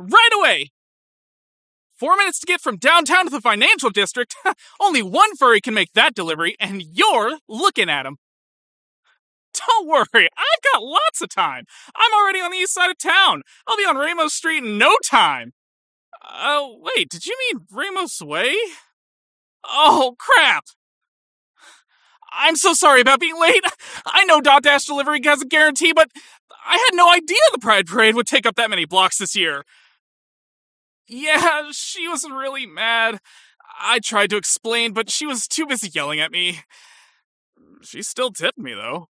right away! 4 minutes to get from downtown to the financial district. Only one furry can make that delivery, and you're looking at him. Don't worry, I've got lots of time. I'm already on the east side of town. I'll be on Ramos Street in no time. Wait, did you mean Ramos Way? Oh, crap! I'm so sorry about being late. I know Dotdash Delivery has a guarantee, but I had no idea the Pride Parade would take up that many blocks this year. Yeah, she was really mad. I tried to explain, but she was too busy yelling at me. She still tipped me, though.